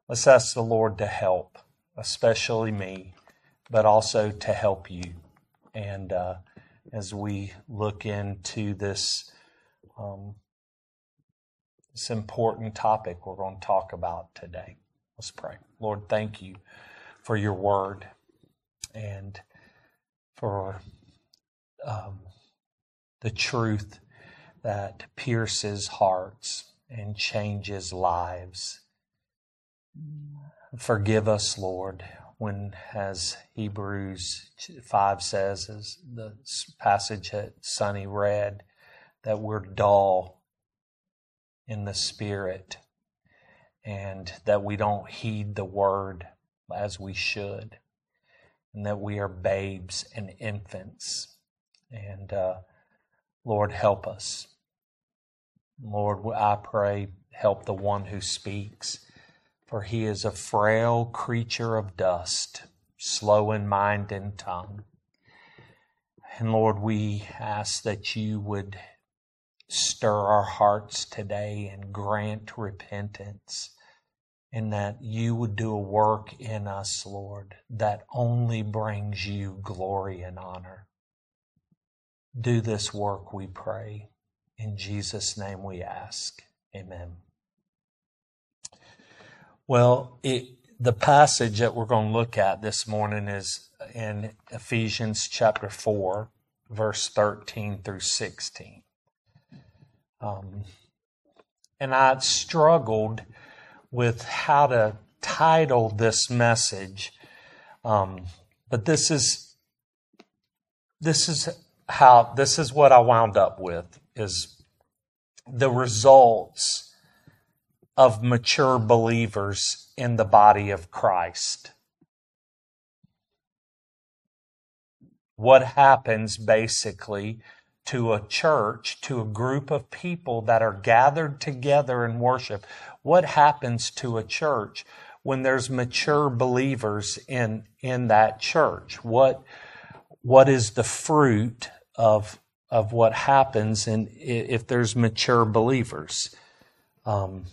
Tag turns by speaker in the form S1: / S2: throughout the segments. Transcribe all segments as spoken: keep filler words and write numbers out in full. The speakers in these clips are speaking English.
S1: Let's ask the Lord to help, especially me, but also to help you. And uh, as we look into this, um, this important topic we're going to talk about today. Let's pray. Lord, thank you for your word and for um, the truth that pierces hearts and changes lives. Forgive us, Lord, when, as Hebrews five says, as the passage that Sonny read, that we're dull in the spirit and that we don't heed the word as we should, and that we are babes and infants. And uh, Lord, help us. Lord, I pray, help the one who speaks, for he is a frail creature of dust, slow in mind and tongue. And Lord, we ask that you would stir our hearts today and grant repentance, and that you would do a work in us, Lord, that only brings you glory and honor. Do this work, we pray. In Jesus' name we ask. Amen. Well, it, the passage that we're going to look at this morning is in Ephesians chapter four, verse thirteen through sixteen. Um, and I struggled with how to title this message, um, but this is this is how this is what I wound up with, is the results of mature believers in the body of Christ. What happens basically to a church, to a group of people that are gathered together in worship? What happens to a church when there's mature believers in, in that church? What, what is the fruit of, of what happens in, if there's mature believers? Um,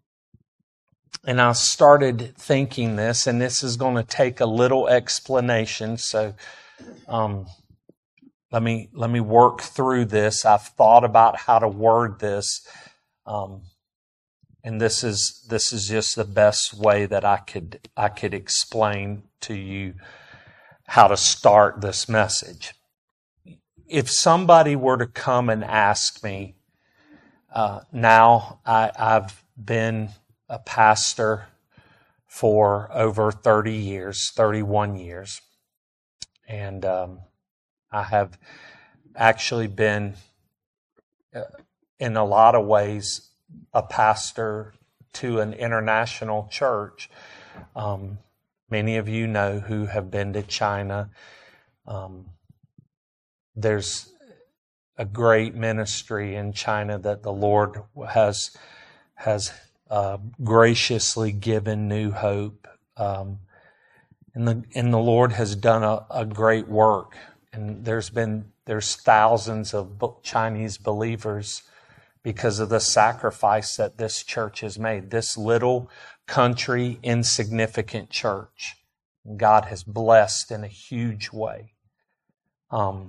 S1: and I started thinking this, and this is going to take a little explanation, so um, Let me let me work through this. I've thought about how to word this, um, and this is this is just the best way that I could I could explain to you how to start this message. If somebody were to come and ask me, uh, now I, I've been a pastor for over thirty years, thirty-one years, and um, I have actually been, uh, in a lot of ways, a pastor to an international church. Um, many of you know who have been to China. Um, there's a great ministry in China that the Lord has has uh, graciously given New Hope, um, and the and the Lord has done a, a great work. And there's been there's thousands of Chinese believers because of the sacrifice that this church has made. This little country, insignificant church, God has blessed in a huge way. Um,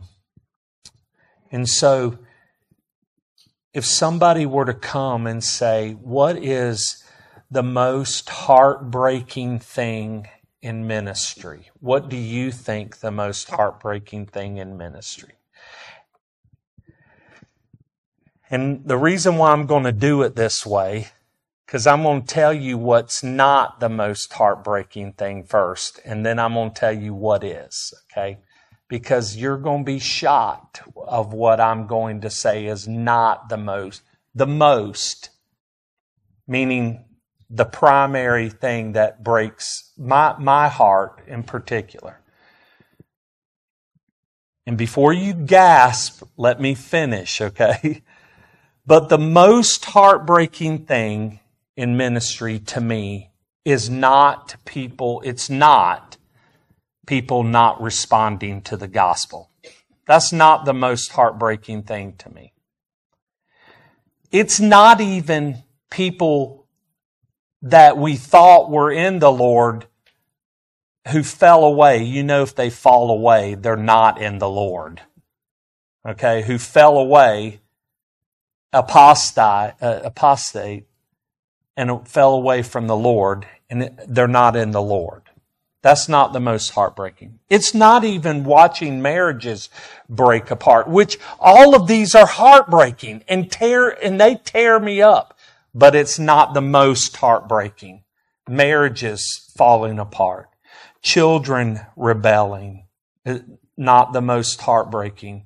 S1: and so, if somebody were to come and say, "What is the most heartbreaking thing in ministry? What do you think the most heartbreaking thing in ministry?" And the reason why I'm going to do it this way, because I'm going to tell you what's not the most heartbreaking thing first, and then I'm going to tell you what is, okay? Because you're going to be shocked of what I'm going to say is not the most, the most, meaning the primary thing that breaks my, my heart in particular. And before you gasp, let me finish, okay? But the most heartbreaking thing in ministry to me is not people, it's not people not responding to the gospel. That's not the most heartbreaking thing to me. It's not even people that we thought were in the Lord who fell away. You know, if they fall away, they're not in the Lord. Okay, who fell away, apostate, uh, apostate, and fell away from the Lord, and they're not in the Lord. That's not the most heartbreaking. It's not even watching marriages break apart, which all of these are heartbreaking and tear, and they tear me up. But it's not the most heartbreaking. Marriages falling apart. Children rebelling. Not the most heartbreaking.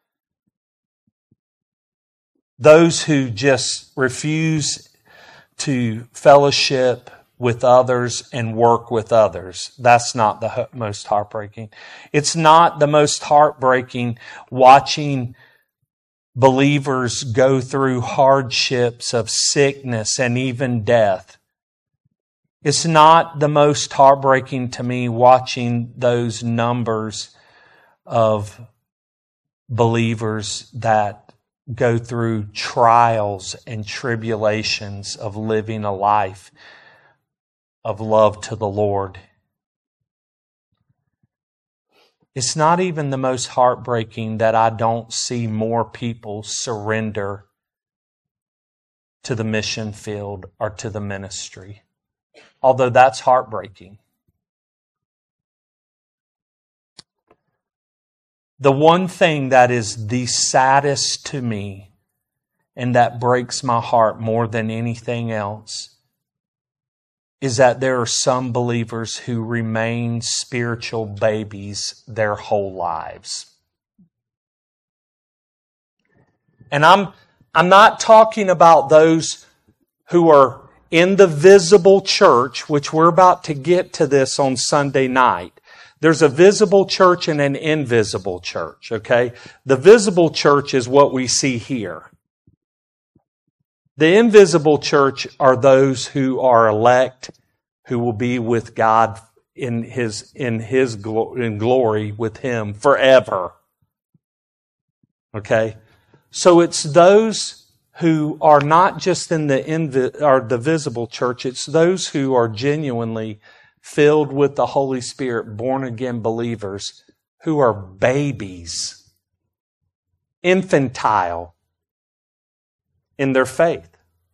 S1: Those who just refuse to fellowship with others and work with others. That's not the most heartbreaking. It's not the most heartbreaking watching believers go through hardships of sickness and even death. It's not the most heartbreaking to me watching those numbers of believers that go through trials and tribulations of living a life of love to the Lord. It's not even the most heartbreaking that I don't see more people surrender to the mission field or to the ministry. Although that's heartbreaking. The one thing that is the saddest to me and that breaks my heart more than anything else is that there are some believers who remain spiritual babies their whole lives. And I'm, I'm not talking about those who are in the visible church, which we're about to get to this on Sunday night. There's a visible church and an invisible church, okay? The visible church is what we see here. The invisible church are those who are elect, who will be with God in His in His glo- in glory with Him forever. Okay, so it's those who are not just in the invi- or the visible church. It's those who are genuinely filled with the Holy Spirit, born again believers who are babies, infantile in their faith.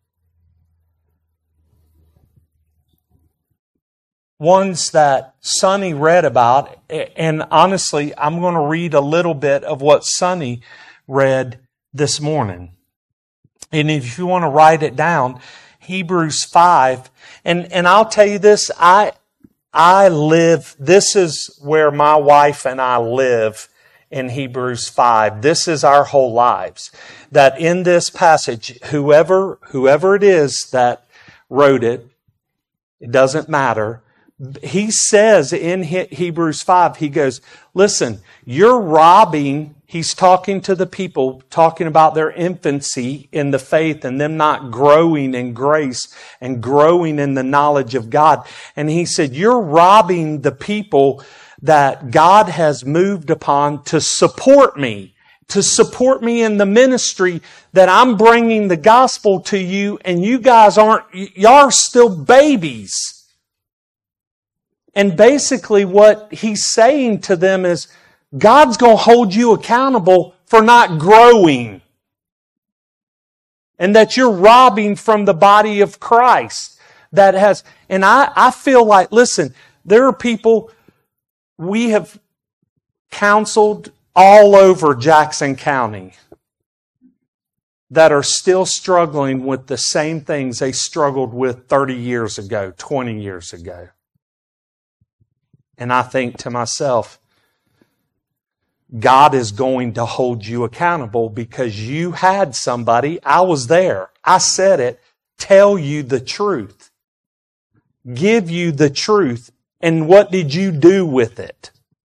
S1: Ones that Sonny read about, and honestly, I'm going to read a little bit of what Sonny read this morning. And if you want to write it down, Hebrews five, and, and I'll tell you this, I, I live, this is where my wife and I live in Hebrews five. This is our whole lives. That in this passage, whoever, whoever it is that wrote it, it doesn't matter. He says in Hebrews five, he goes, listen, you're robbing, he's talking to the people, talking about their infancy in the faith and them not growing in grace and growing in the knowledge of God. And he said, you're robbing the people that God has moved upon to support me, to support me in the ministry that I'm bringing the gospel to you, and you guys aren't, y'all are still babies. And basically what he's saying to them is, God's going to hold you accountable for not growing. And that you're robbing from the body of Christ. That has, and I, I feel like, listen, there are people we have counseled all over Jackson County that are still struggling with the same things they struggled with thirty years ago, twenty years ago. And I think to myself, God is going to hold you accountable because you had somebody, I was there, I said it, tell you the truth. Give you the truth. And what did you do with it?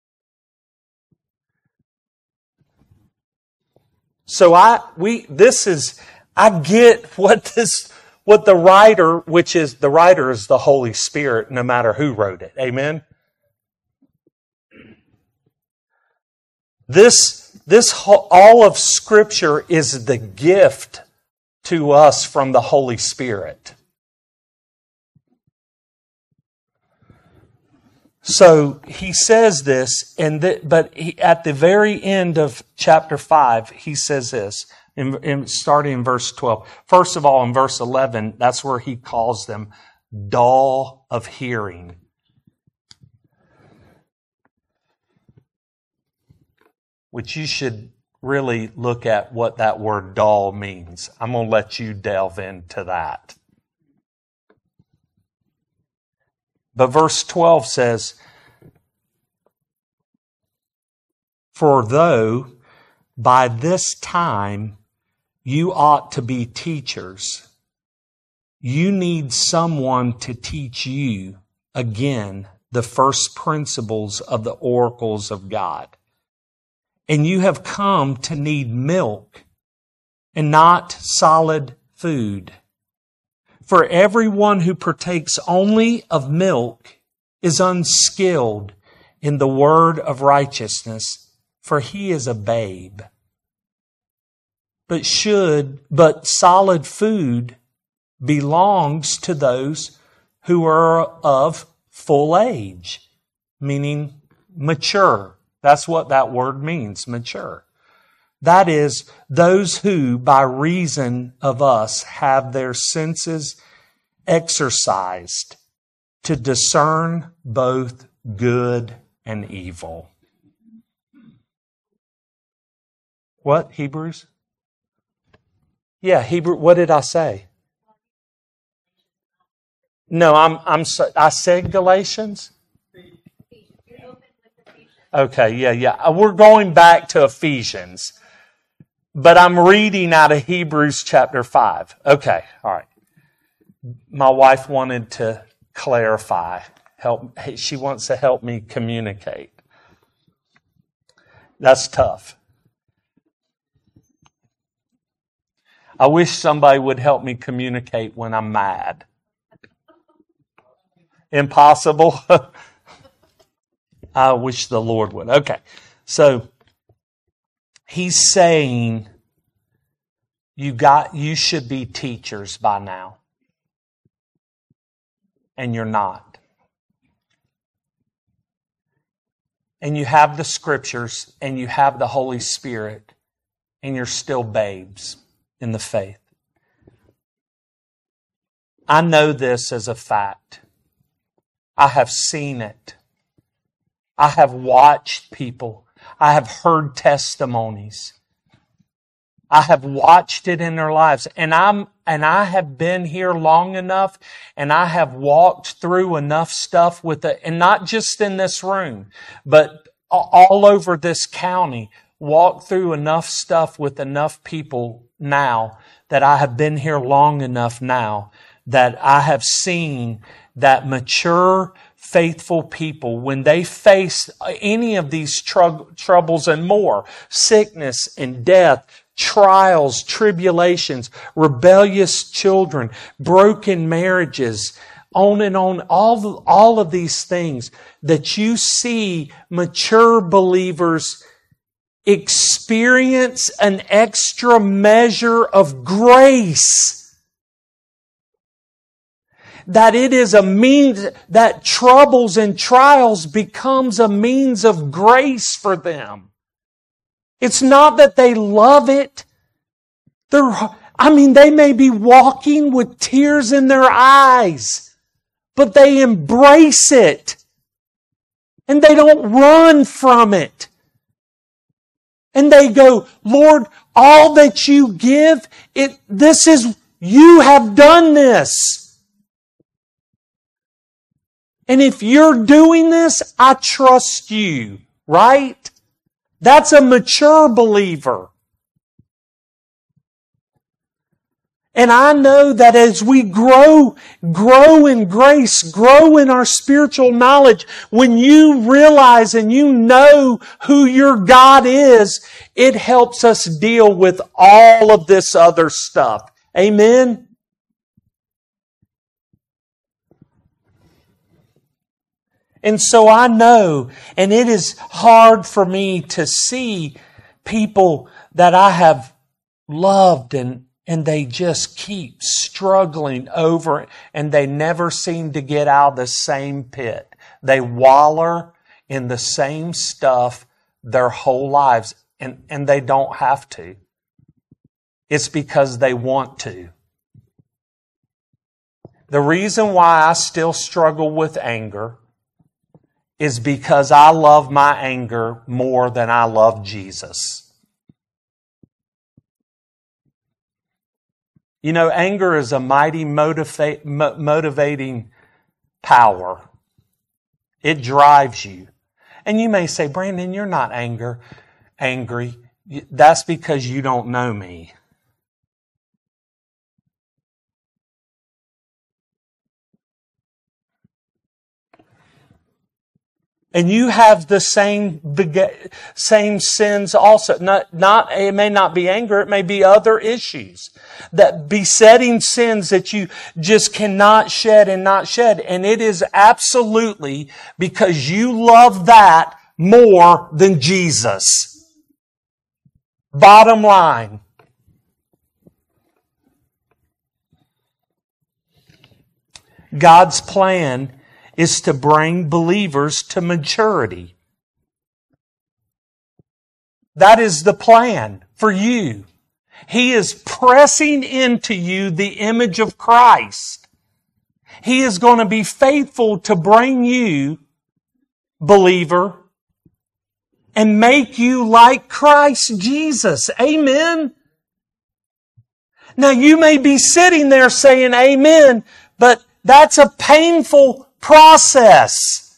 S1: So I, we, this is, I get what this, what the writer, which is, the writer is the Holy Spirit, no matter who wrote it. Amen? This, this, all of Scripture is the gift to us from the Holy Spirit. So he says this, and th- but he, at the very end of chapter five, he says this, in, in, starting in verse twelve. First of all, in verse eleven, that's where he calls them dull of hearing. Which you should really look at what that word dull means. I'm going to let you delve into that. But verse twelve says, "For though by this time you ought to be teachers, you need someone to teach you again the first principles of the oracles of God. And you have come to need milk and not solid food. For everyone who partakes only of milk is unskilled in the word of righteousness, for he is a babe. But should, but solid food belongs to those who are of full age," meaning mature. That's what that word means, mature. That is, those who, by reason of us, have their senses exercised to discern both good and evil. What, Hebrews? Yeah, Hebrew. What did I say? No, I'm. I'm. I said Galatians. Okay, yeah, yeah. We're going back to Ephesians. But I'm reading out of Hebrews chapter five. Okay, all right. My wife wanted to clarify. Help. She wants to help me communicate. That's tough. I wish somebody would help me communicate when I'm mad. Impossible? I wish the Lord would. Okay, so he's saying you got you should be teachers by now. And you're not. And you have the scriptures and you have the Holy Spirit and you're still babes in the faith. I know this as a fact. I have seen it. I have watched people. I have heard testimonies. I have watched it in their lives. And I'm and I have been here long enough and I have walked through enough stuff with it, and not just in this room, but all over this county, walked through enough stuff with enough people now that I have been here long enough now that I have seen that mature, faithful people, when they face any of these tr- troubles and more, sickness and death, trials, tribulations, rebellious children, broken marriages, on and on, all, the, all of these things, that you see mature believers experience an extra measure of grace. That it is a means, that troubles and trials becomes a means of grace for them. It's not that they love it. They're, I mean, they may be walking with tears in their eyes, but they embrace it. And they don't run from it. And they go, Lord, all that you give, it, this is, you have done this. And if you're doing this, I trust you, right? That's a mature believer. And I know that as we grow, grow in grace, grow in our spiritual knowledge, when you realize and you know who your God is, it helps us deal with all of this other stuff. Amen? And so I know, and it is hard for me to see people that I have loved and And they just keep struggling over, and they never seem to get out of the same pit. They wallow in the same stuff their whole lives, and, and they don't have to. It's because they want to. The reason why I still struggle with anger is because I love my anger more than I love Jesus. You know, anger is a mighty motiva- mo- motivating power. It drives you. And you may say, Brandon, you're not anger, angry. That's because you don't know me. And you have the same same sins also. Not, not, it may not be anger, it may be other issues. That besetting sins that you just cannot shed and not shed. And it is absolutely because you love that more than Jesus. Bottom line. God's plan is to bring believers to maturity. That is the plan for you. He is pressing into you the image of Christ. He is going to be faithful to bring you, believer, and make you like Christ Jesus. Amen. Now you may be sitting there saying amen, but that's a painful process.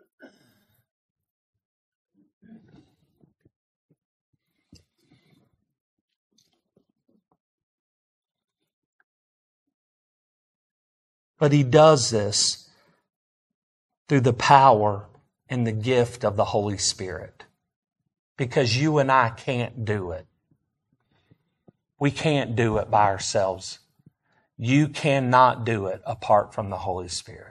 S1: But He does this through the power and the gift of the Holy Spirit. Because you and I can't do it. We can't do it by ourselves. You cannot do it apart from the Holy Spirit.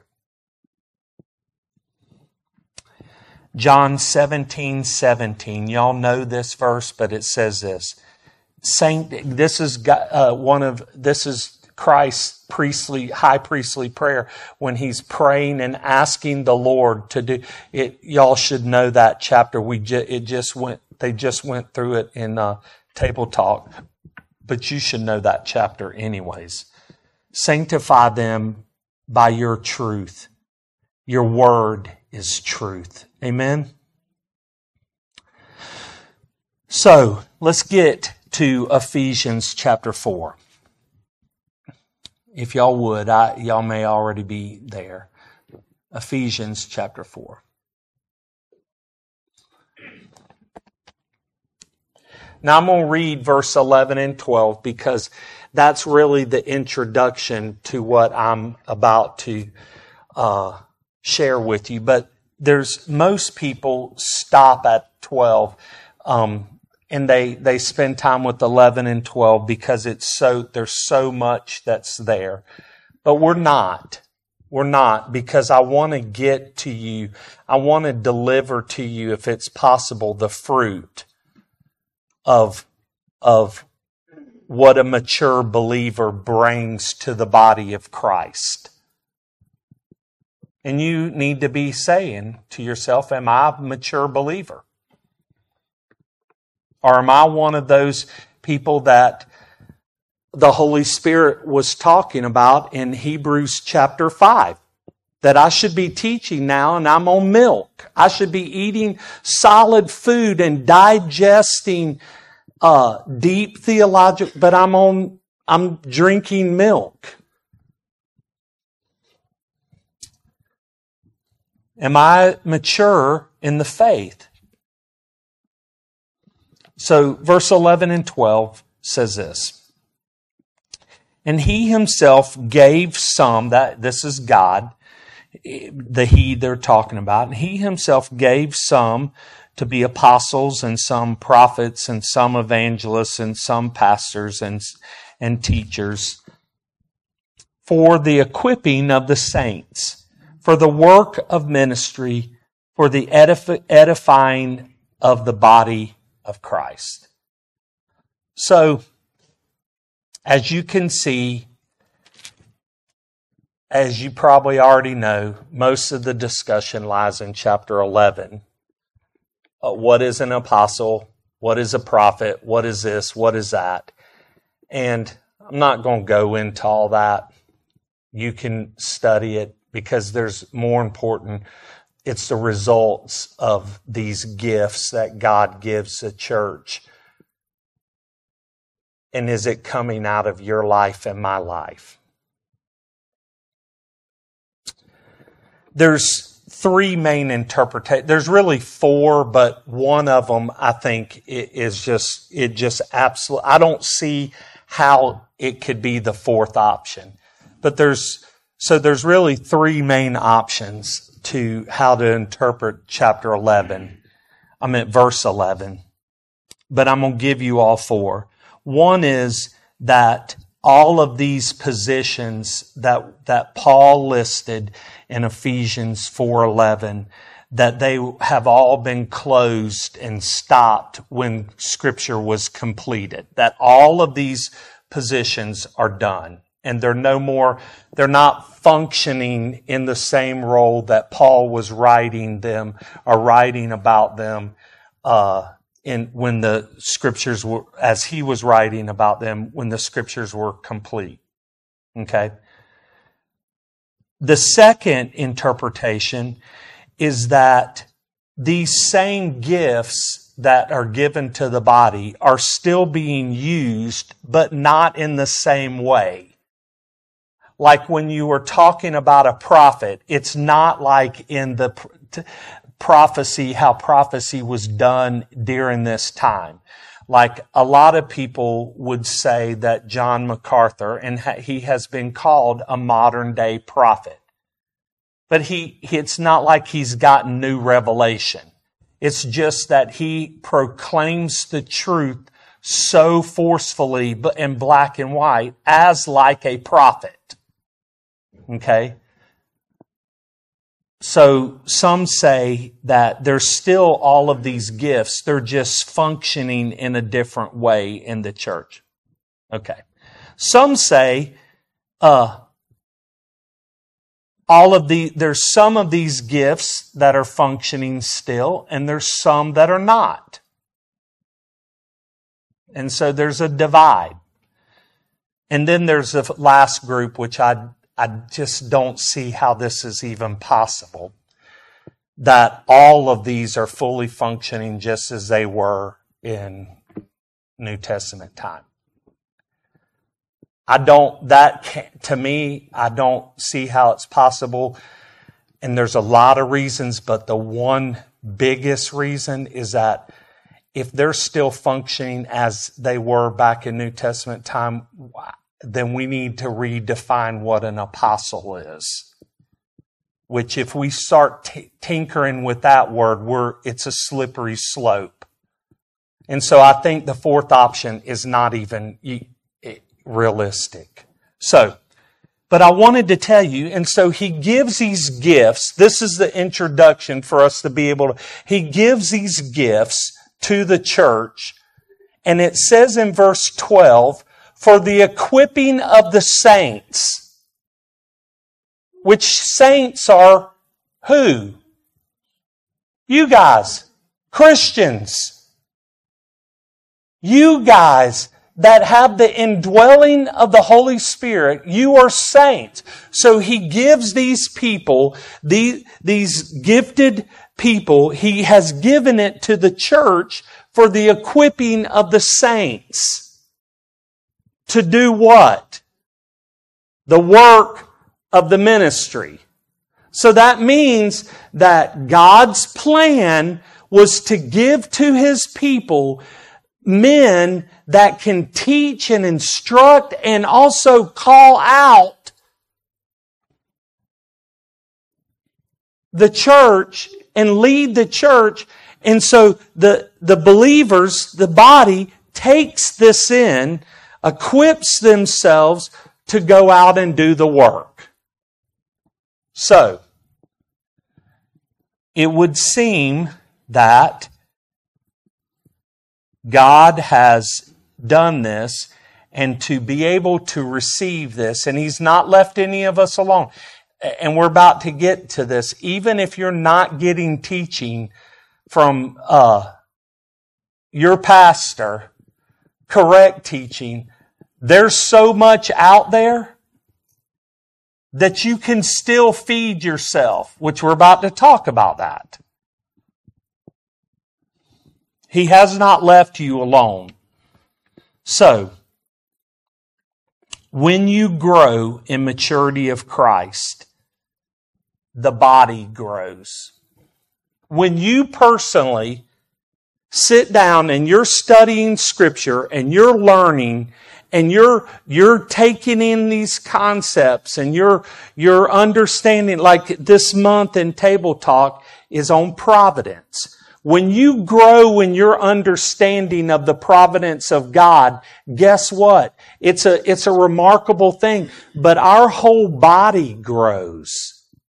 S1: John seventeen seventeen. Y'all know this verse, but it says this. Saint, this is uh, one of this is Christ's priestly, high priestly prayer when He's praying and asking the Lord to do it. Y'all should know that chapter. We ju- it just went. They just went through it in uh, Table Talk, but you should know that chapter anyways. Sanctify them by your truth. Your word is truth. Amen. So let's get to Ephesians chapter four. If y'all would, I, y'all may already be there. Ephesians chapter four. Now I'm going to read verse eleven and twelve because that's really the introduction to what I'm about to uh, share with you. But there's most people stop at twelve, um, and they they spend time with eleven and twelve because it's so there's so much that's there. But we're not. We're not, because I want to get to you. I want to deliver to you, if it's possible, the fruit of of what a mature believer brings to the body of Christ. And you need to be saying to yourself, am I a mature believer? Or am I one of those people that the Holy Spirit was talking about in Hebrews chapter five? That I should be teaching now and I'm on milk. I should be eating solid food and digesting uh, deep theological, but I'm on, I'm drinking milk. Am I mature in the faith? So verse eleven and twelve says this. And He Himself gave some, that this is God, the He they're talking about, and He Himself gave some to be apostles, and some prophets, and some evangelists, and some pastors and, and teachers, for the equipping of the saints, for the work of ministry, for the edif- edifying of the body of Christ. So, As you can see, as you probably already know, most of the discussion lies in chapter eleven. Uh, what is an apostle? What is a prophet? What is this? What is that? And I'm not going to go into all that. You can study it because there's more important. It's the results of these gifts that God gives the church. And is it coming out of your life and my life? There's three main interpretations. There's really four, but one of them I think is just, it just absolutely, I don't see how it could be the fourth option. But there's, so there's really three main options to how to interpret chapter eleven. I meant verse eleven. But I'm going to give you all four. One is that all of these positions that, that Paul listed in Ephesians four eleven, that they have all been closed and stopped when Scripture was completed. That all of these positions are done. And they're no more, they're not functioning in the same role that Paul was writing them or writing about them uh, in when the Scriptures were, as he was writing about them when the Scriptures were complete. Okay? The second interpretation is that these same gifts that are given to the body are still being used, but not in the same way. Like when you were talking about a prophet, it's not like in the prophecy, how prophecy was done during this time. Like a lot of people would say that John MacArthur, and he has been called a modern day prophet. But he, it's not like he's gotten new revelation. It's just that he proclaims the truth so forcefully in black and white as like a prophet. Okay? So some say that there's still all of these gifts. They're just functioning in a different way in the church. Okay. Some say, uh, all of the, there's some of these gifts that are functioning still, and there's some that are not. And so there's a divide. And then there's the last group, which I I just don't see how this is even possible. That all of these are fully functioning just as they were in New Testament time. I don't, that, to me, I don't see how it's possible. And there's a lot of reasons, but the one biggest reason is that if they're still functioning as they were back in New Testament time, then we need to redefine what an apostle is. Which if we start t- tinkering with that word, we're, it's a slippery slope. And so I think the fourth option is not even realistic. So, but I wanted to tell you, and so he gives these gifts. This is the introduction for us to be able to, he gives these gifts to the church. And it says in verse twelve, for the equipping of the saints. Which saints are who? You guys. Christians. You guys that have the indwelling of the Holy Spirit, you are saints. So he gives these people, these, these gifted people, he has given it to the church for the equipping of the saints. To do what? The work of the ministry. So that means that God's plan was to give to His people men that can teach and instruct and also call out the church and lead the church. And so the, the believers, the body, takes this in, equips themselves to go out and do the work. So, it would seem that God has done this, and to be able to receive this. And He's not left any of us alone. And we're about to get to this. Even if you're not getting teaching from uh, your pastor, correct teaching, there's so much out there that you can still feed yourself, which we're about to talk about that. He has not left you alone. So, when you grow in maturity of Christ, the body grows. When you personally sit down and you're studying Scripture and you're learning and you're you're taking in these concepts and you're you're understanding, like this month in Table Talk is on providence. When you grow in your understanding of the providence of God, guess what? It's a it's a remarkable thing, but our whole body grows.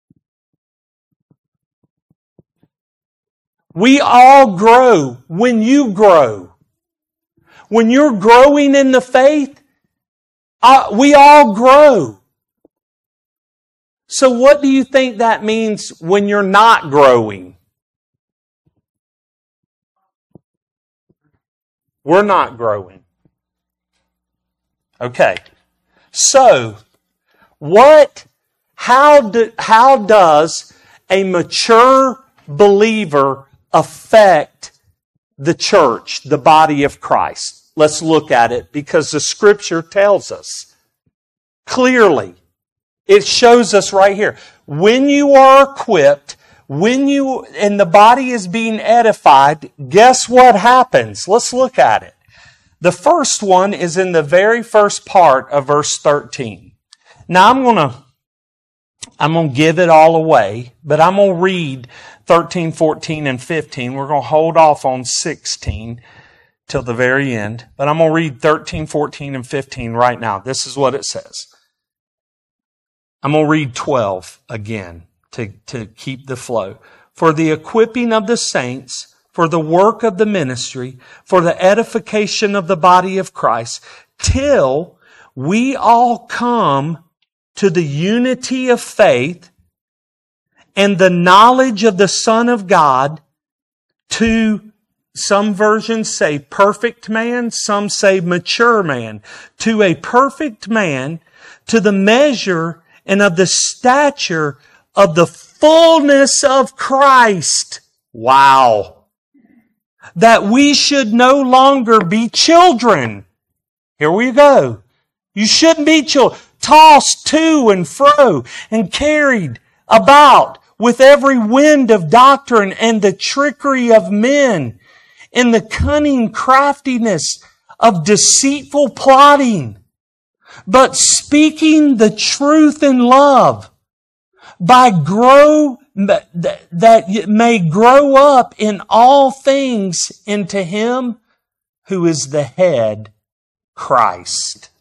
S1: We all grow when you grow. When you're growing in the faith, uh, we all grow. So what do you think that means when you're not growing? We're not growing. Okay. So, what, how do, how does a mature believer affect the church, the body of Christ? Let's look at it, because the Scripture tells us clearly. It shows us right here. When you are equipped, when you, and the body is being edified, guess what happens? Let's look at it. The first one is in the very first part of verse thirteen. Now I'm gonna, I'm gonna give it all away, but I'm gonna read thirteen, fourteen, and fifteen. We're going to hold off on sixteen till the very end. But I'm going to read thirteen, fourteen, and fifteen right now. This is what it says. I'm going to read twelve again to, to keep the flow. For the equipping of the saints, for the work of the ministry, for the edification of the body of Christ, till we all come to the unity of faith and the knowledge of the Son of God, to, some versions say perfect man, some say mature man, to a perfect man, to the measure and of the stature of the fullness of Christ. Wow. That we should no longer be children. Here we go. You shouldn't be children, tossed to and fro and carried about with every wind of doctrine and the trickery of men, and the cunning craftiness of deceitful plotting, but speaking the truth in love, by grow that it may grow up in all things into Him who is the head, Christ.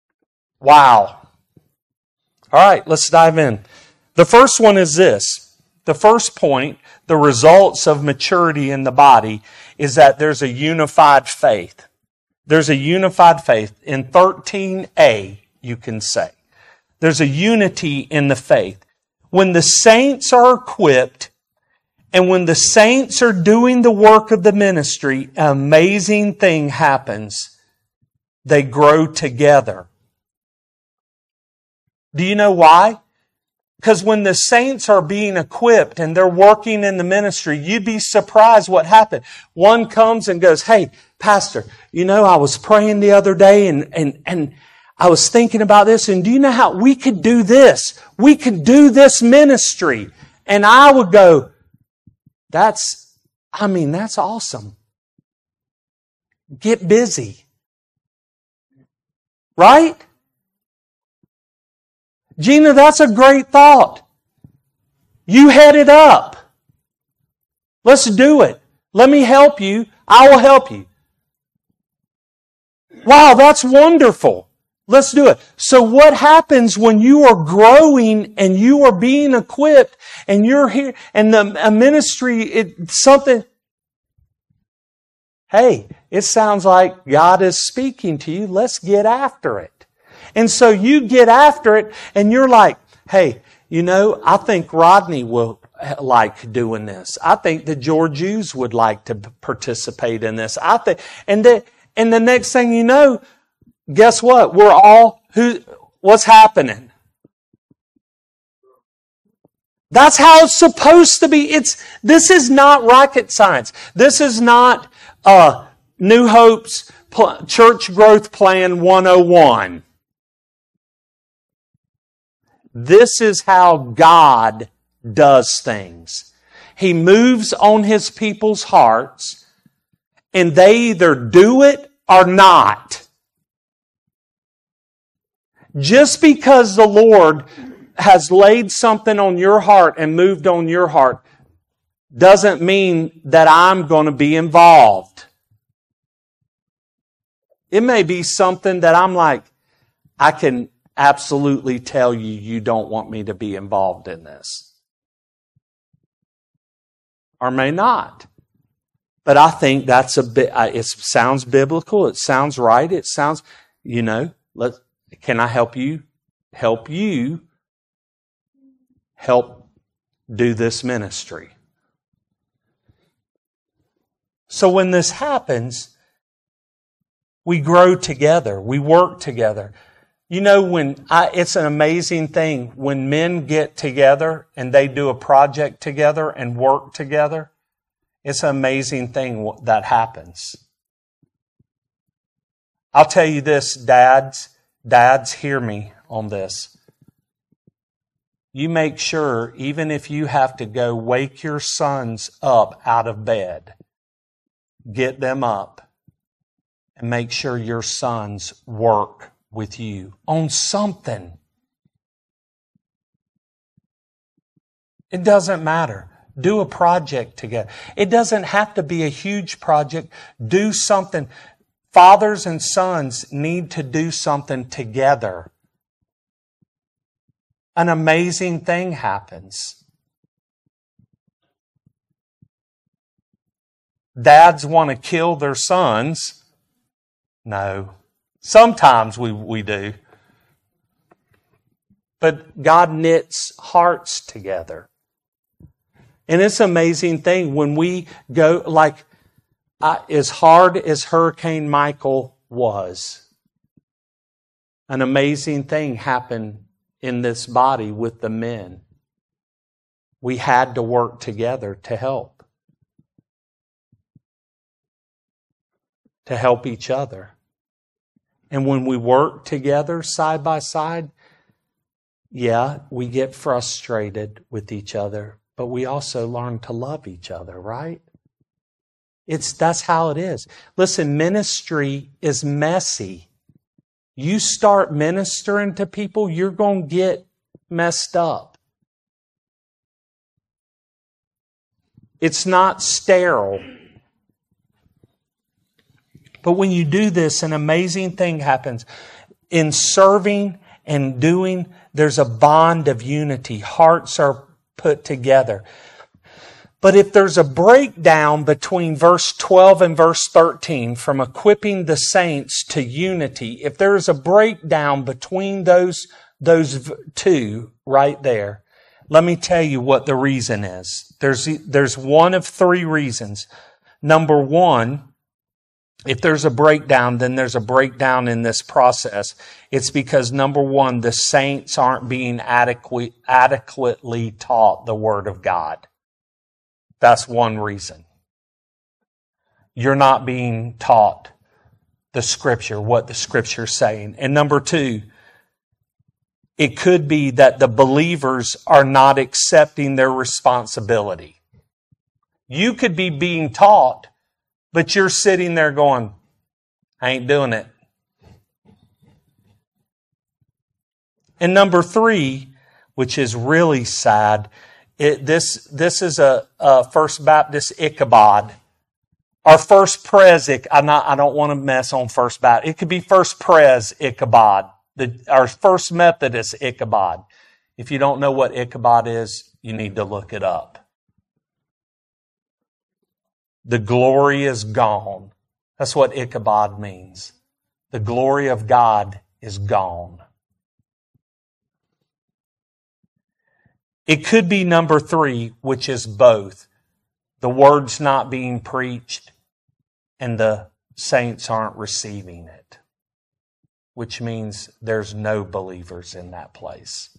S1: Wow. All right, let's dive in. The first one is this. The first point, the results of maturity in the body, is that there's a unified faith. There's a unified faith. In thirteen a, you can say. There's a unity in the faith. When the saints are equipped, and when the saints are doing the work of the ministry, an amazing thing happens. They grow together. Do you know why? Because when the saints are being equipped and they're working in the ministry, you'd be surprised what happened. One comes and goes, "Hey, Pastor, you know, I was praying the other day and, and, and I was thinking about this, and do you know how we could do this? We could do this ministry." And I would go, that's, I mean, that's awesome. Get busy. Right? Gina, that's a great thought. You head it up. Let's do it. Let me help you. I will help you. Wow, that's wonderful. Let's do it. So what happens when you are growing and you are being equipped and you're here and the a ministry, it's something. Hey, it sounds like God is speaking to you. Let's get after it. And so you get after it and you're like, hey, you know, I think Rodney will like doing this. I think the Georgians would like to participate in this. I think, and the, and the next thing you know, guess what? We're all, who, what's happening? That's how it's supposed to be. It's, this is not rocket science. This is not, uh, New Hope's pl- Church Growth Plan one oh one. This is how God does things. He moves on His people's hearts, and they either do it or not. Just because the Lord has laid something on your heart and moved on your heart doesn't mean that I'm going to be involved. It may be something that I'm like, I can absolutely tell you, you don't want me to be involved in this. Or may not. But I think that's a bit, it sounds biblical. It sounds right. It sounds, you know, let, can I help you? Help you help do this ministry. So when this happens, we grow together. We work together. You know, when I, it's an amazing thing when men get together and they do a project together and work together. It's an amazing thing that happens. I'll tell you this, dads, dads, hear me on this. You make sure, even if you have to go wake your sons up out of bed, get them up and make sure your sons work with you on something. It doesn't matter. Do a project together. It doesn't have to be a huge project. Do something. Fathers and sons need to do something together. An amazing thing happens. Dads want to kill their sons. No. Sometimes we, we do. But God knits hearts together. And it's an amazing thing when we go, like, uh, as hard as Hurricane Michael was, an amazing thing happened in this body with the men. We had to work together to help. To help each other. And when we work together side by side, yeah, we get frustrated with each other, but we also learn to love each other, right? It's, that's how it is. Listen, ministry is messy. You start ministering to people, you're going to get messed up. It's not sterile. But when you do this, an amazing thing happens. In serving and doing, there's a bond of unity. Hearts are put together. But if there's a breakdown between verse twelve and verse thirteen, from equipping the saints to unity, if there's a breakdown between those, those two right there, let me tell you what the reason is. There's, there's one of three reasons. Number one, if there's a breakdown, then there's a breakdown in this process. It's because, number one, the saints aren't being adequate, adequately taught the Word of God. That's one reason. You're not being taught the Scripture, what the Scripture's saying. And number two, it could be that the believers are not accepting their responsibility. You could be being taught, but you're sitting there going, I ain't doing it. And number three, which is really sad, it, this, this is a, a First Baptist Ichabod. Our First Pres, I'm not, I don't want to mess on First Baptist. It could be First Pres Ichabod. The, our First Methodist Ichabod. If you don't know what Ichabod is, you need to look it up. The glory is gone. That's what Ichabod means. The glory of God is gone. It could be number three, which is both. The word's not being preached and the saints aren't receiving it, which means there's no believers in that place.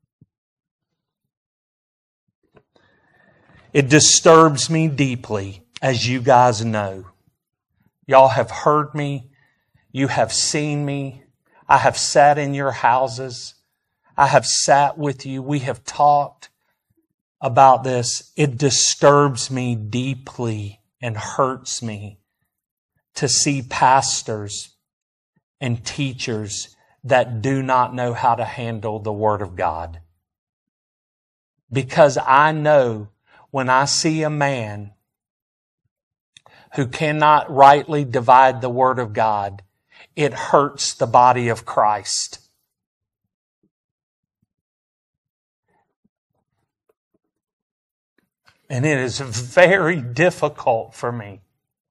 S1: It disturbs me deeply, as you guys know. Y'all have heard me. You have seen me. I have sat in your houses. I have sat with you. We have talked about this. It disturbs me deeply and hurts me to see pastors and teachers that do not know how to handle the Word of God. Because I know when I see a man who cannot rightly divide the Word of God, it hurts the body of Christ. And it is very difficult for me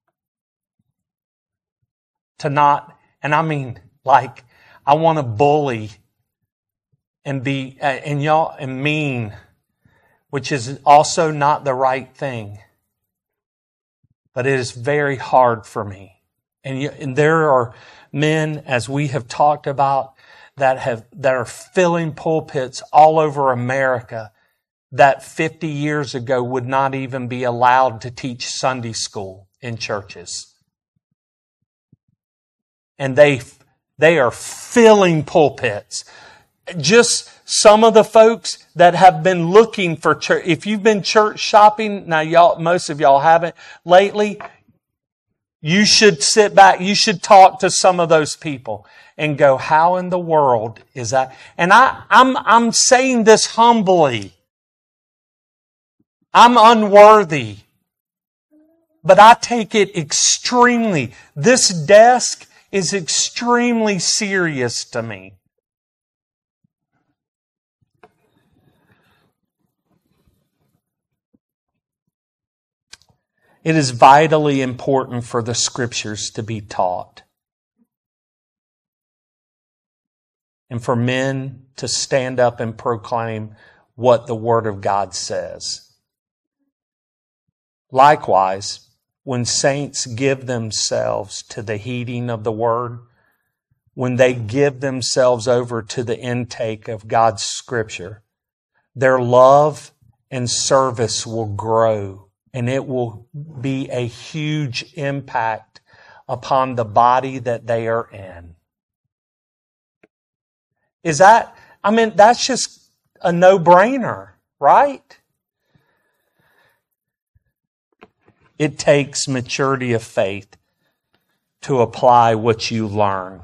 S1: to not, and I mean, like, I want to bully and be, and y'all, and mean, which is also not the right thing. But it is very hard for me. And, you, and there are men, as we have talked about, that have that are filling pulpits all over America that fifty years ago would not even be allowed to teach Sunday school in churches. And they they are filling pulpits. Just some of the folks that have been looking for church. If you've been church shopping, now y'all, most of y'all haven't lately, you should sit back, you should talk to some of those people and go, how in the world is that? And I, I'm, I'm saying this humbly. I'm unworthy. But I take it extremely. This desk is extremely serious to me. It is vitally important for the Scriptures to be taught. And for men to stand up and proclaim what the Word of God says. Likewise, when saints give themselves to the heeding of the Word, when they give themselves over to the intake of God's Scripture, their love and service will grow. And it will be a huge impact upon the body that they are in. Is that, I mean, that's just a no-brainer, right? It takes maturity of faith to apply what you learn.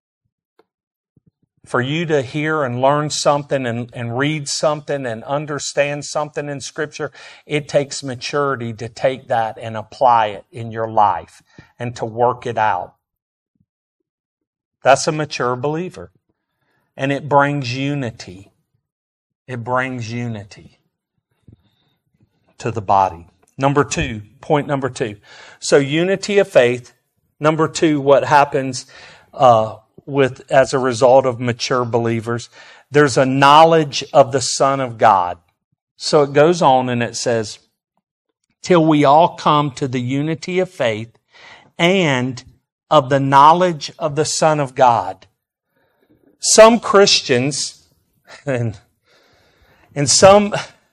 S1: For you to hear and learn something and, and read something and understand something in Scripture, it takes maturity to take that and apply it in your life and to work it out. That's a mature believer. And it brings unity. It brings unity to the body. Number two, point number two. So unity of faith. Number two, what happens uh with as a result of mature believers, there's a knowledge of the Son of God. So it goes on and it says, till we all come to the unity of faith and of the knowledge of the Son of God. Some Christians and, and some,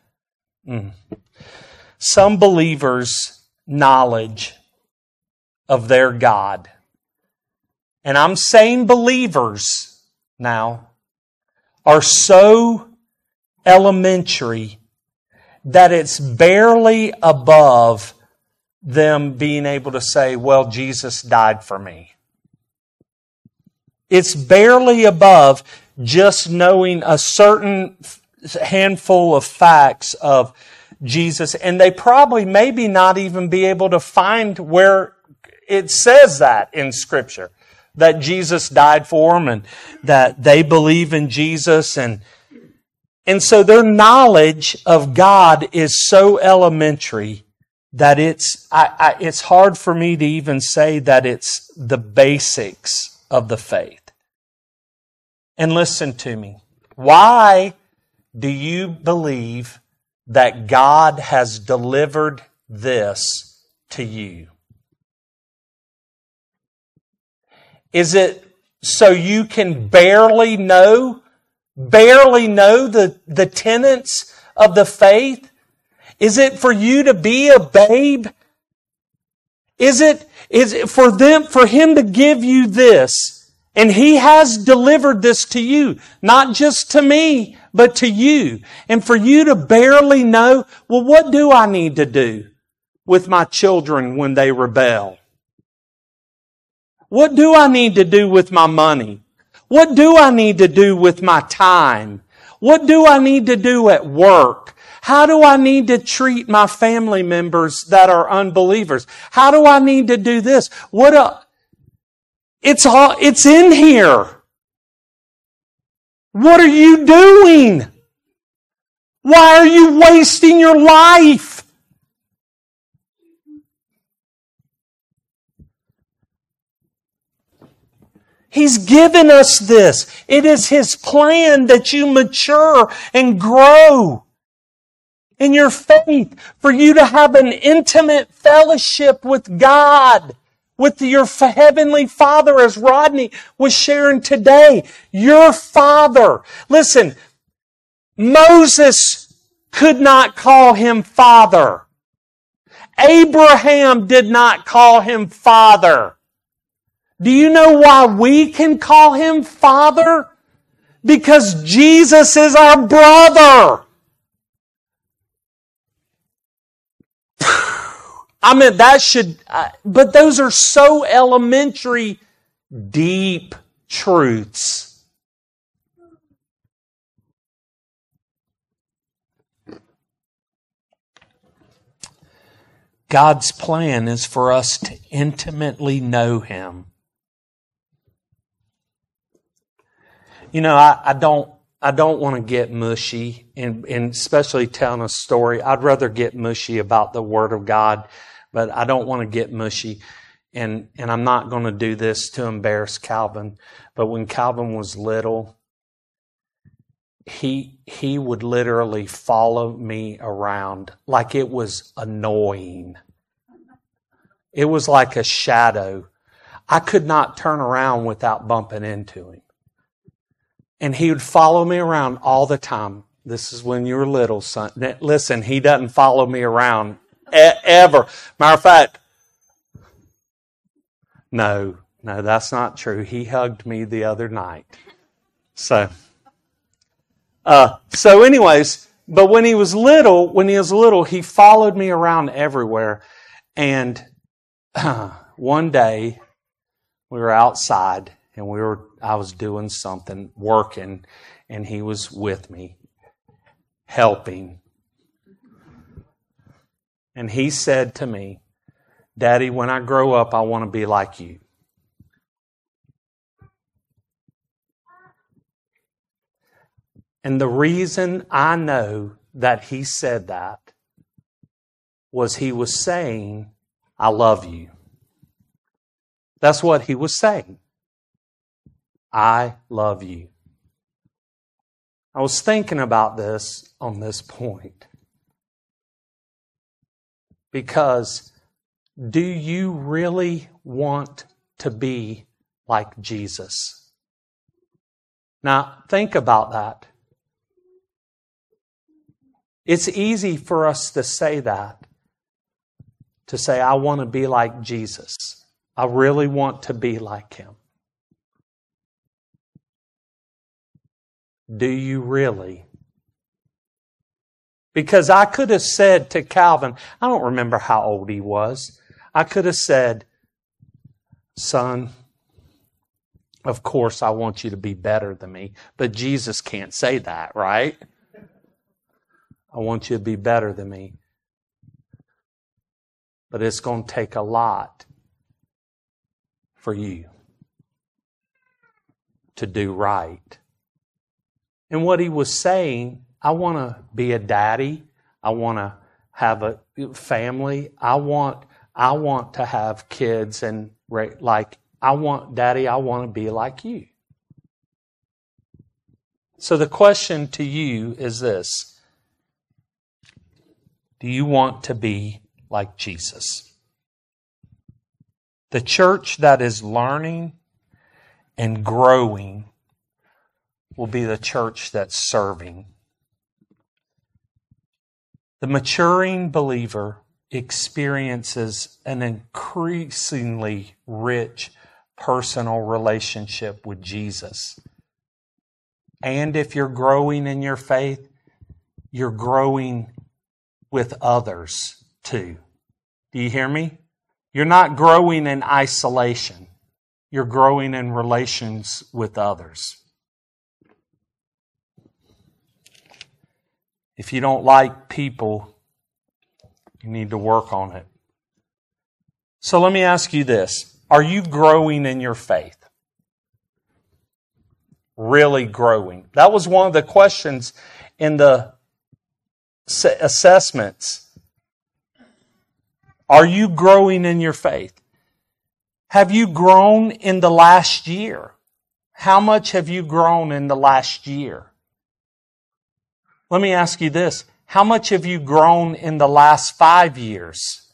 S1: some believers' knowledge of their God, and I'm saying believers now, are so elementary that it's barely above them being able to say, well, Jesus died for me. It's barely above just knowing a certain handful of facts of Jesus, and they probably maybe not even be able to find where it says that in Scripture. That Jesus died for them and that they believe in Jesus. And, and so their knowledge of God is so elementary that it's, I, I, it's hard for me to even say that it's the basics of the faith. And listen to me. Why do you believe that God has delivered this to you? Is it so you can barely know, barely know the, the tenets of the faith? Is it for you to be a babe? Is it, is it for them, for Him to give you this? And He has delivered this to you, not just to me, but to you. And for you to barely know, well, what do I need to do with my children when they rebel? What do I need to do with my money? What do I need to do with my time? What do I need to do at work? How do I need to treat my family members that are unbelievers? How do I need to do this? What a, it's all, it's in here. What are you doing? Why are you wasting your life? He's given us this. It is His plan that you mature and grow in your faith, for you to have an intimate fellowship with God, with your Heavenly Father, as Rodney was sharing today. Your Father. Listen, Moses could not call Him Father. Abraham did not call Him Father. Do you know why we can call Him Father? Because Jesus is our brother. I mean, that should, uh, but those are so elementary, deep truths. God's plan is for us to intimately know Him. You know, I, I don't, I don't want to get mushy, and, and especially telling a story. I'd rather get mushy about the Word of God, but I don't want to get mushy. And, and I'm not going to do this to embarrass Calvin. But when Calvin was little, he, he would literally follow me around like it was annoying. It was like a shadow. I could not turn around without bumping into him. And he would follow me around all the time. This is when you were little, son. Listen, he doesn't follow me around e- ever. Matter of fact, no, no, that's not true. He hugged me the other night. So, uh, so anyways, but when he was little, when he was little, he followed me around everywhere. And uh, one day, we were outside, and we were, I was doing something, working, and he was with me, helping. And he said to me, "Daddy, when I grow up, I want to be like you." And the reason I know that he said that was he was saying, "I love you." That's what he was saying. I love you. I was thinking about this on this point. Because do you really want to be like Jesus? Now, think about that. It's easy for us to say that. To say, I want to be like Jesus. I really want to be like Him. Do you really? Because I could have said to Calvin, I don't remember how old he was. I could have said, "Son, of course I want you to be better than me." But Jesus can't say that, right? I want you to be better than me. But it's going to take a lot for you to do right. And what he was saying, I want to be a daddy. I want to have a family. I want, I want to have kids and like, I want, Daddy, I want to be like you. So the question to you is this. Do you want to be like Jesus? The church that is learning and growing will be the church that's serving. The maturing believer experiences an increasingly rich personal relationship with Jesus. And if you're growing in your faith, you're growing with others too. Do you hear me? You're not growing in isolation. You're growing in relations with others. If you don't like people, you need to work on it. So let me ask you this. Are you growing in your faith? Really growing? That was one of the questions in the assessments. Are you growing in your faith? Have you grown in the last year? How much have you grown in the last year? Let me ask you this. How much have you grown in the last five years?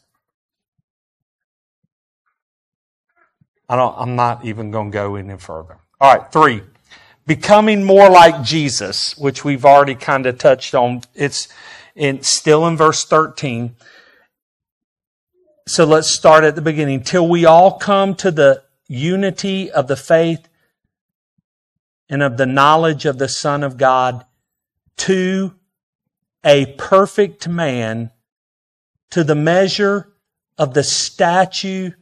S1: I don't, I'm not even going to go any further. All right, three. Becoming more like Jesus, which we've already kind of touched on. It's, it's still in verse thirteen. So let's start at the beginning. Till we all come to the unity of the faith and of the knowledge of the Son of God, to a perfect man, to the measure of the statue,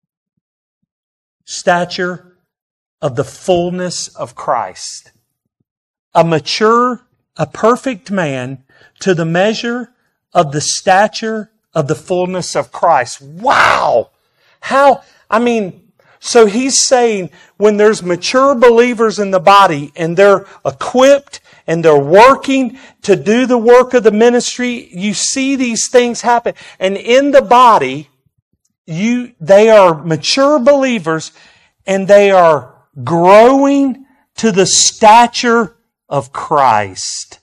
S1: stature of the fullness of Christ. A mature, a perfect man, to the measure of the stature of the fullness of Christ. Wow! How, I mean, so he's saying when there's mature believers in the body and they're equipped and they're working to do the work of the ministry, you see these things happen. And in the body, you, they are mature believers and they are growing to the stature of Christ.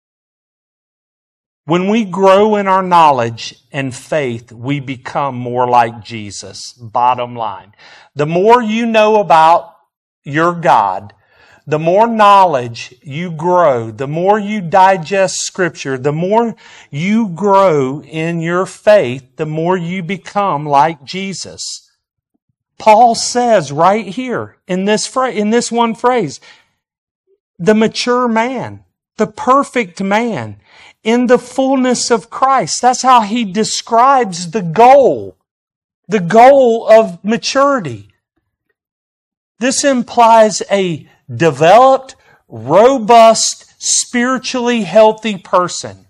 S1: When we grow in our knowledge and faith, we become more like Jesus. Bottom line. The more you know about your God, the more knowledge you grow, the more you digest Scripture, the more you grow in your faith, the more you become like Jesus. Paul says right here in this phrase, in this one phrase, the mature man, the perfect man, in the fullness of Christ. That's how he describes the goal, the goal of maturity. This implies a developed, robust, spiritually healthy person.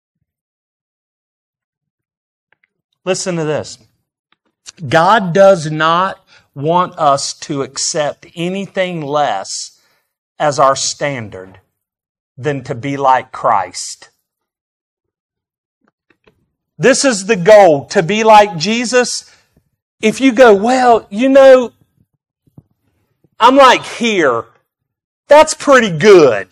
S1: Listen to this. God does not want us to accept anything less as our standard than to be like Christ. This is the goal, to be like Jesus. If you go, well, you know, I'm like here. That's pretty good.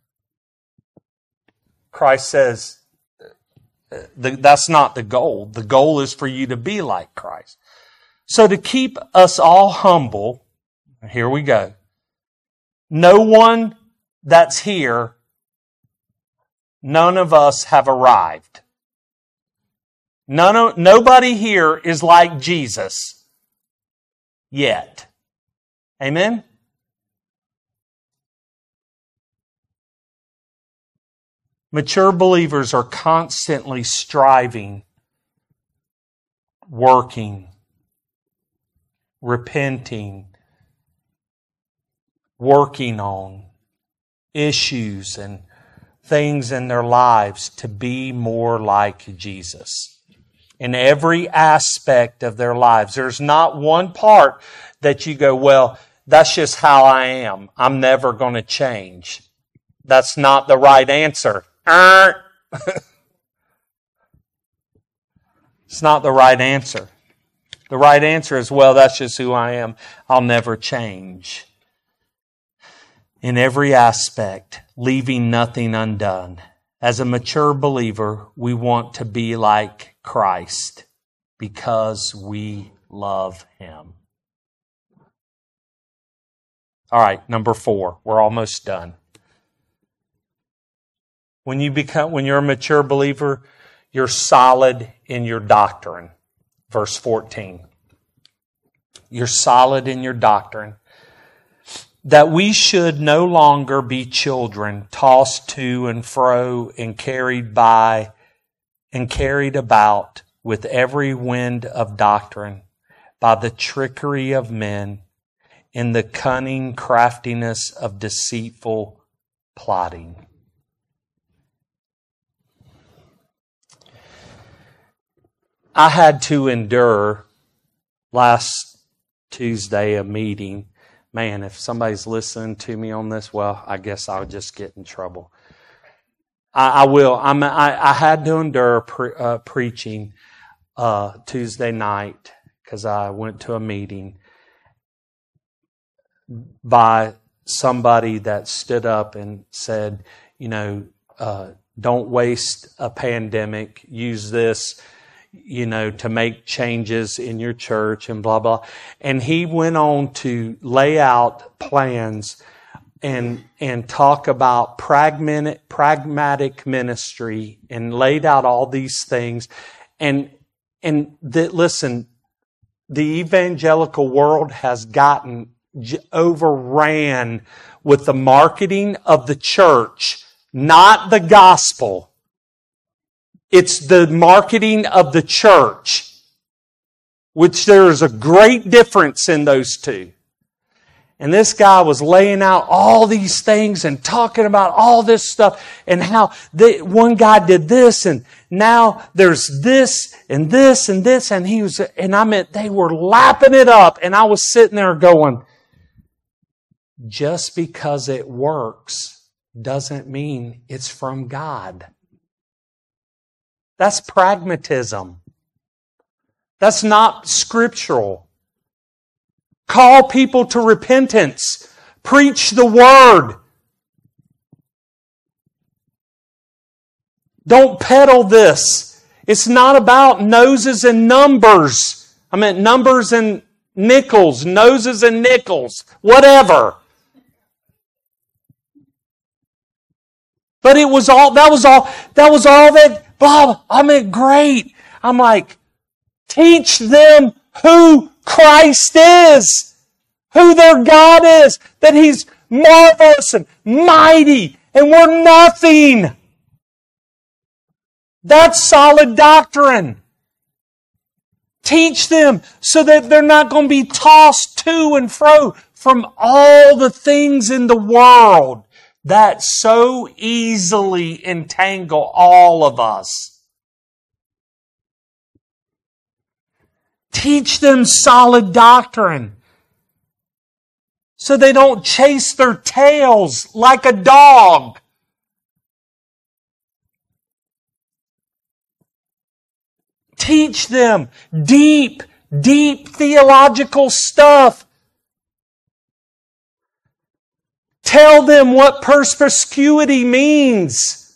S1: Christ says, that's not the goal. The goal is for you to be like Christ. So to keep us all humble, here we go. No one that's here, none of us have arrived. None of, nobody here is like Jesus yet. Amen? Mature believers are constantly striving, working, repenting, working on issues and things in their lives to be more like Jesus. In every aspect of their lives. There's not one part that you go, well, that's just how I am. I'm never going to change. That's not the right answer. It's not the right answer. The right answer is, well, that's just who I am. I'll never change. In every aspect, leaving nothing undone. As a mature believer, we want to be like Christ because we love Him. All right, number four. We're almost done. When you become, when you're a mature believer, you're solid in your doctrine. Verse fourteen. You're solid in your doctrine. That we should no longer be children, tossed to and fro and carried by and carried about with every wind of doctrine by the trickery of men in the cunning craftiness of deceitful plotting. I had to endure last Tuesday a meeting. Man, if somebody's listening to me on this, well, I guess I'll just get in trouble. I, I will. I'm, I, I had to endure pre, uh, preaching uh, Tuesday night because I went to a meeting by somebody that stood up and said, you know, uh, don't waste a pandemic. Use this, you know, to make changes in your church and blah, blah. And he went on to lay out plans and, and talk about pragmatic, pragmatic ministry and laid out all these things. And, and that, listen, the evangelical world has gotten overran with the marketing of the church, not the gospel. It's the marketing of the church, which there is a great difference in those two. And this guy was laying out all these things and talking about all this stuff and how they, one guy did this and now there's this and this and this and he was, and I mean, they were lapping it up and I was sitting there going, just because it works doesn't mean it's from God. That's pragmatism. That's not scriptural. Call people to repentance. Preach the word. Don't peddle this. It's not about noses and numbers. I meant numbers and nickels, noses and nickels, whatever. But it was all, that was all, that was all that, blah, I mean, great. I'm like, teach them who Christ is, who their God is, that He's marvelous and mighty, and we're nothing. That's solid doctrine. Teach them so that they're not going to be tossed to and fro from all the things in the world that so easily entangle all of us. Teach them solid doctrine so they don't chase their tails like a dog. Teach them deep, deep theological stuff. Tell them what perspicuity means.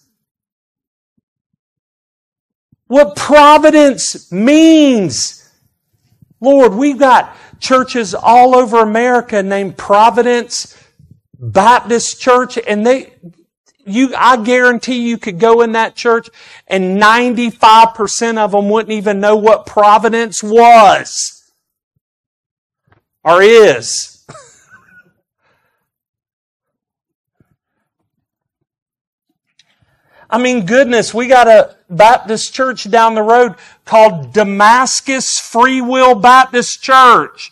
S1: What providence means. Lord, we've got churches all over America named Providence Baptist Church, and they, you, I guarantee you could go in that church and ninety-five percent of them wouldn't even know what Providence was or is. I mean, goodness, we got a Baptist church down the road called Damascus Free Will Baptist Church.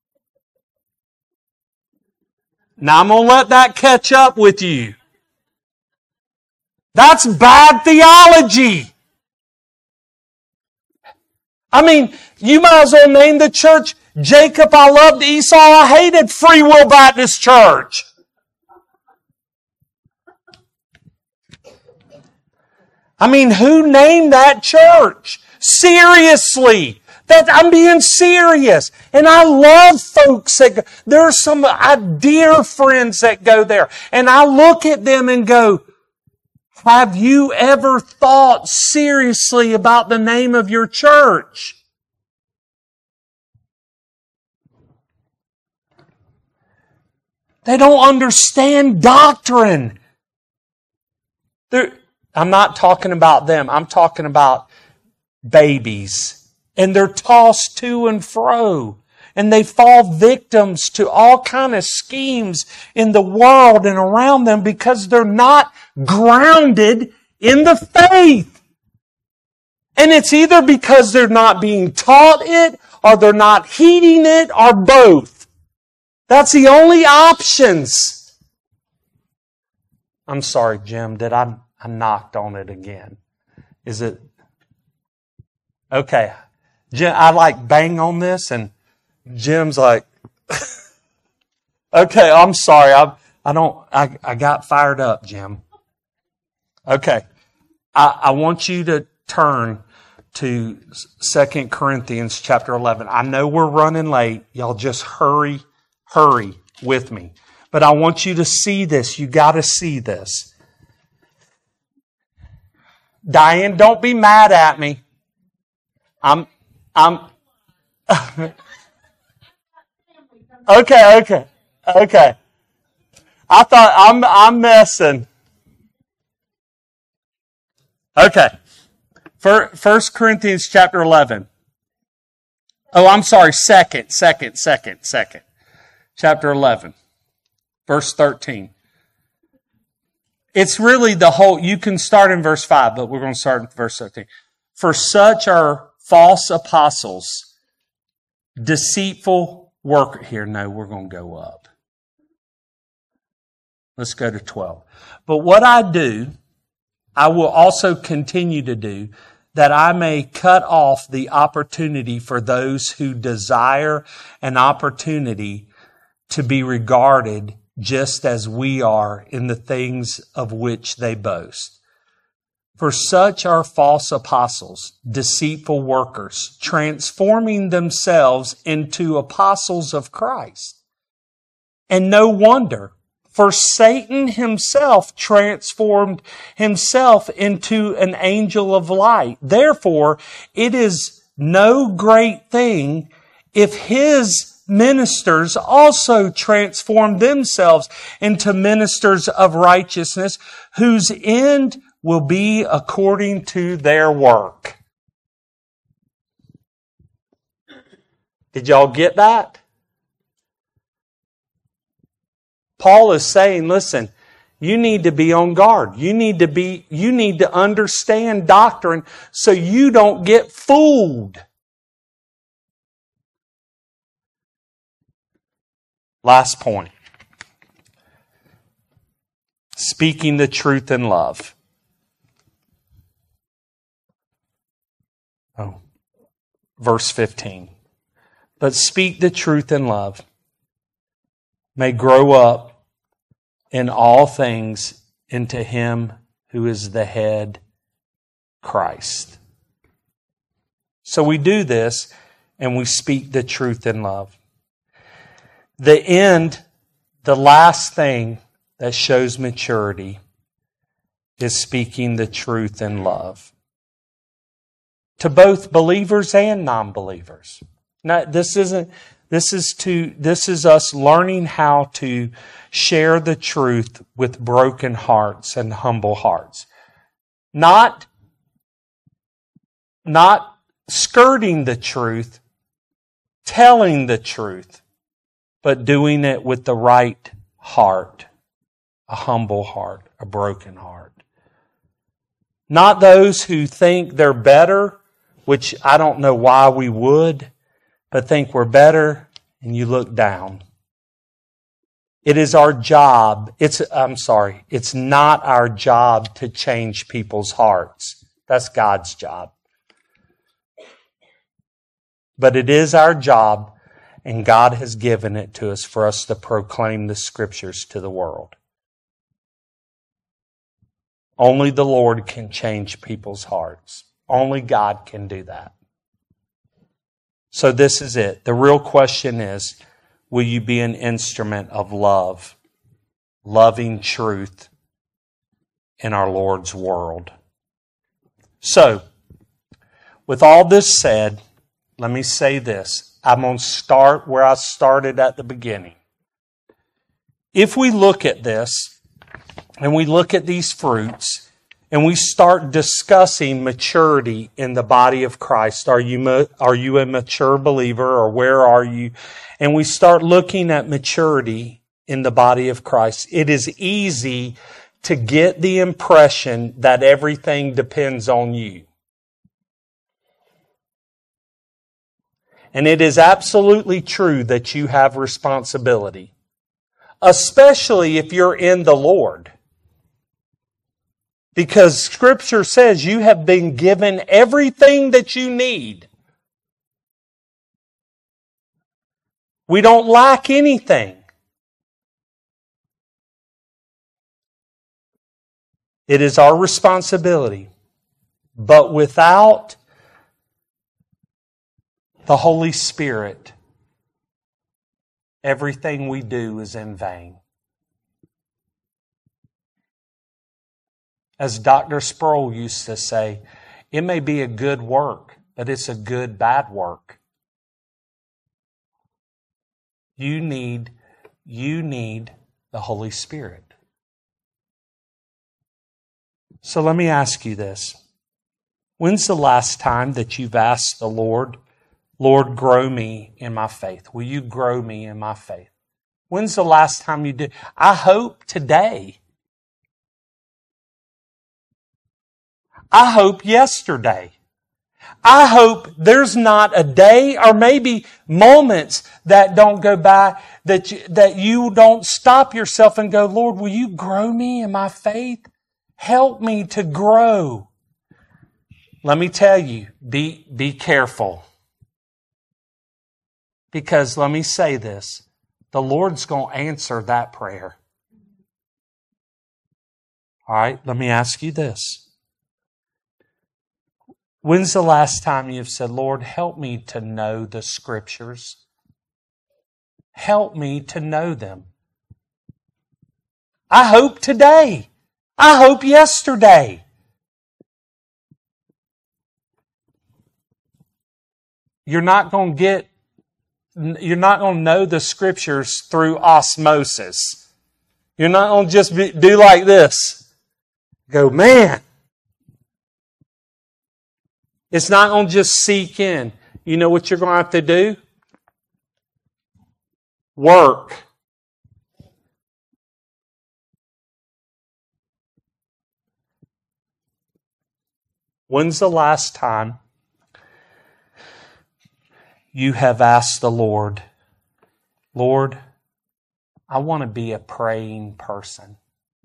S1: Now I'm going to let that catch up with you. That's bad theology. I mean, you might as well name the church Jacob I loved, Esau I hated, Free Will Baptist Church. I mean, who named that church? Seriously. That I'm being serious. And I love folks that go, there are some I dear friends that go there. And I look at them and go, have you ever thought seriously about the name of your church? They don't understand doctrine. They're, I'm not talking about them. I'm talking about babies. And they're tossed to and fro. And they fall victims to all kind of schemes in the world and around them because they're not grounded in the faith. And it's either because they're not being taught it, or they're not heeding it, or both. That's the only options. I'm sorry, Jim, did I, I knocked on it again? Is it? Okay. Jim, I like bang on this and Jim's like, okay, I'm sorry. I, I don't, I, I got fired up, Jim. Okay. I, I want you to turn to Second Corinthians chapter eleven. I know we're running late. Y'all just hurry, hurry with me. But I want you to see this. You got to see this. Diane, don't be mad at me. I'm, I'm, okay, okay, okay. I thought I'm, I'm messing. Okay. First Corinthians chapter eleven. Oh, I'm sorry. Second, second, second, second. Chapter eleven. Verse thirteen. It's really the whole, you can start in verse five, but we're going to start in verse thirteen. For such are false apostles, deceitful workers. Here, no, we're going to go up. Let's go to twelve. But what I do, I will also continue to do, that I may cut off the opportunity for those who desire an opportunity to be regarded just as we are in the things of which they boast. For such are false apostles, deceitful workers, transforming themselves into apostles of Christ. And no wonder, for Satan himself transformed himself into an angel of light. Therefore, it is no great thing if his ministers also transform themselves into ministers of righteousness, whose end will be according to their work. Did y'all get that? Paul is saying, listen, you need to be on guard. You need to be, you need to understand doctrine so you don't get fooled. Last point. Speaking the truth in love. Oh, verse fifteen. But speak the truth in love, may grow up in all things into Him who is the head, Christ. So we do this and we speak the truth in love. The end, the last thing that shows maturity is speaking the truth in love. To both believers and non-believers. Now, this isn't, this is to, this is us learning how to share the truth with broken hearts and humble hearts. Not, not skirting the truth, telling the truth, but doing it with the right heart, a humble heart, a broken heart. Not those who think they're better, which I don't know why we would, but think we're better and you look down. It is our job. It's, I'm sorry, it's not our job to change people's hearts. That's God's job. But it is our job, and God has given it to us for us to proclaim the Scriptures to the world. Only the Lord can change people's hearts. Only God can do that. So this is it. The real question is, will you be an instrument of love, loving truth in our Lord's world? So, with all this said, let me say this. I'm going to start where I started at the beginning. If we look at this, and we look at these fruits, and we start discussing maturity in the body of Christ, are you, are you a mature believer, or where are you? And we start looking at maturity in the body of Christ, it is easy to get the impression that everything depends on you. And it is absolutely true that you have responsibility, especially if you're in the Lord. Because Scripture says you have been given everything that you need. We don't lack anything. It is our responsibility. But without the Holy Spirit, everything we do is in vain. As Doctor Sproul used to say, it may be a good work, but it's a good bad work. You need, you need the Holy Spirit. So let me ask you this. When's the last time that you've asked the Lord, Lord, grow me in my faith? Will you grow me in my faith? When's the last time you did? I hope today. I hope yesterday. I hope there's not a day or maybe moments that don't go by that you, that you don't stop yourself and go, Lord, will you grow me in my faith? Help me to grow. Let me tell you, be, be careful. Because let me say this, the Lord's going to answer that prayer. All right, let me ask you this. When's the last time you've said, Lord, help me to know the Scriptures? Help me to know them. I hope today. I hope yesterday. You're not going to get, you're not going to know the Scriptures through osmosis. You're not going to just be, do like this. Go, man. It's not going to just seek in. You know what you're going to have to do? Work. When's the last time you have asked the Lord, Lord, I want to be a praying person.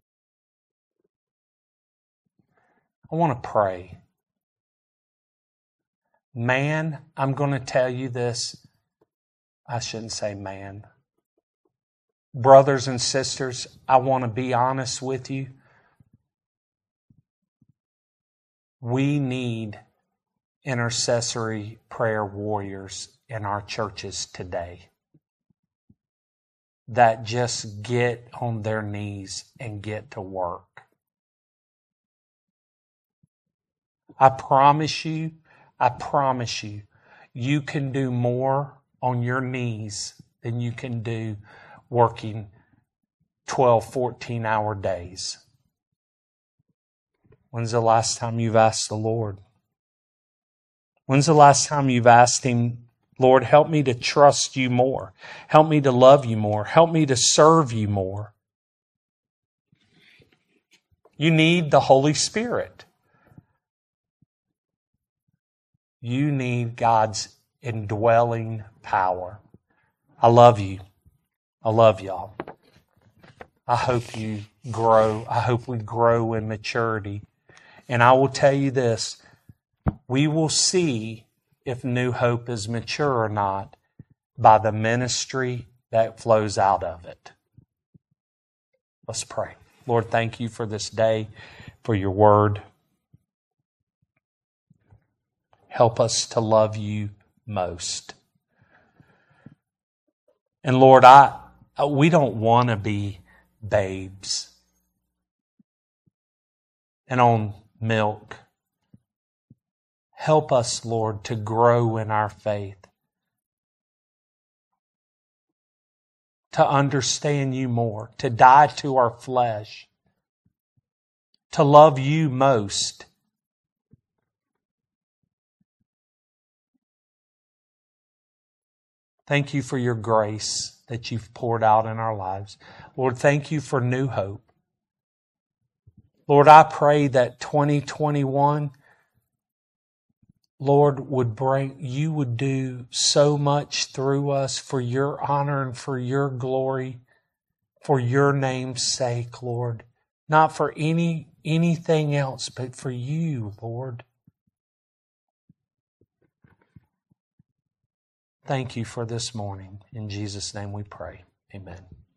S1: I want to pray. Man, I'm going to tell you this. I shouldn't say man. Brothers and sisters, I want to be honest with you. We need intercessory prayer warriors in our churches today that just get on their knees and get to work. I promise you, I promise you, you can do more on your knees than you can do working twelve, fourteen hour days. When's the last time you've asked the Lord? When's the last time you've asked Him, Lord, help me to trust you more. Help me to love you more. Help me to serve you more. You need the Holy Spirit. You need God's indwelling power. I love you. I love y'all. I hope you grow. I hope we grow in maturity. And I will tell you this, we will see if New Hope is mature or not by the ministry that flows out of it. Let's pray. Lord, thank you for this day, for your word. Help us to love you most. And Lord, I we don't want to be babes and on milk. Help us, Lord, to grow in our faith, to understand you more, to die to our flesh, to love you most. Thank you for your grace that you've poured out in our lives. Lord, thank you for new hope. Lord, I pray that twenty twenty-one, Lord, would bring, you would do so much through us for your honor and for your glory, for your name's sake, Lord. Not for any anything else, but for you, Lord. Thank you for this morning. In Jesus' name we pray. Amen.